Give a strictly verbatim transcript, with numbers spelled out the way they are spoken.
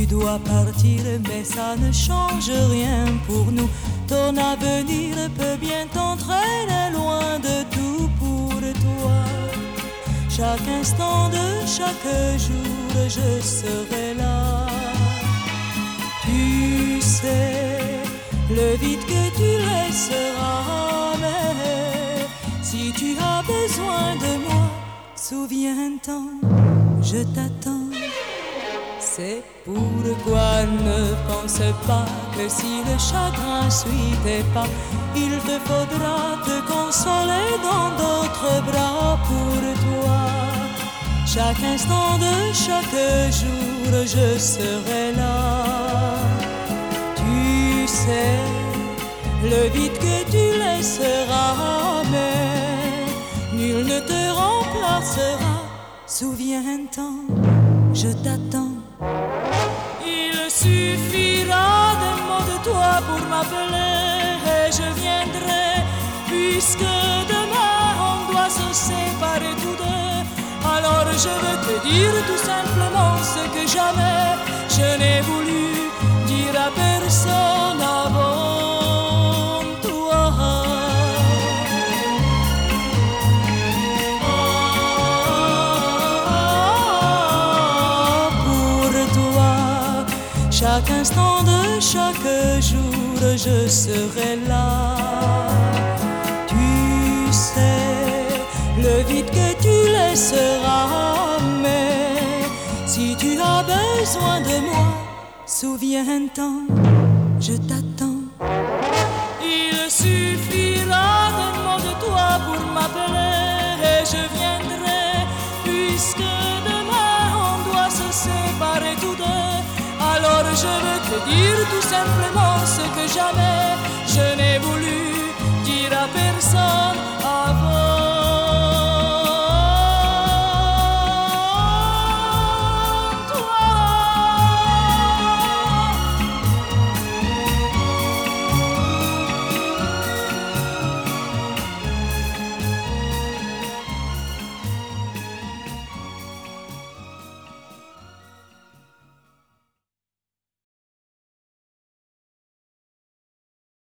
dois partir, mais ça ne change rien pour nous. Ton avenir peut bien t'entraîner loin de tout pour toi. Chaque instant de chaque jour, je serai là. Tu sais, le vide que tu laisseras, mais si tu as besoin de moi, souviens-t'en, je t'attends. C'est pourquoi ne pense pas que si le chagrin suit tes pas, il te faudra te consoler dans d'autres bras pour toi. Chaque instant de chaque jour, je serai là. Tu sais, le vide que tu laisseras, mais nul ne te remplacera. Souviens-t'en, je t'attends. Il suffira d'un mot de toi pour m'appeler et je viendrai, puisque demain on doit se séparer tous deux. Alors je veux te dire tout simplement ce que jamais je n'ai voulu dire à personne avant toi. Chaque instant de chaque jour, je serai là. Tu sais, le vide que tu laisseras, mais si tu as besoin de moi, souviens-t'en, je t'attends. Il suffira d'un mot de toi pour m'appeler et je viendrai, puisque demain on doit se séparer tous deux. Alors je veux te dire tout simplement ce que jamais je n'ai voulu dire à personne